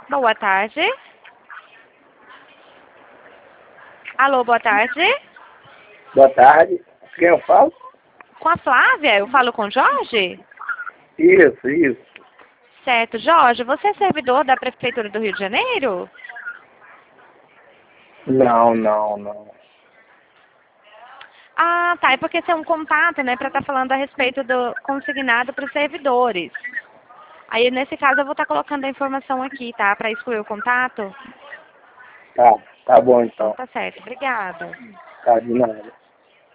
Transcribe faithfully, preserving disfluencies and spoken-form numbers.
Boa tarde. Alô, boa tarde. Boa tarde. Quem eu falo? Com a Flávia, eu falo com o Jorge? Isso, isso. Certo. Jorge, você é servidor da Prefeitura do Rio de Janeiro? Não, não, não. Ah, tá. É porque você é um contato, né, para estar falando a respeito do consignado para os servidores. Aí, nesse caso, eu vou estar colocando a informação aqui, tá? Para excluir o contato. Tá, tá bom Então, então. tá certo. Obrigada. Tá de nada.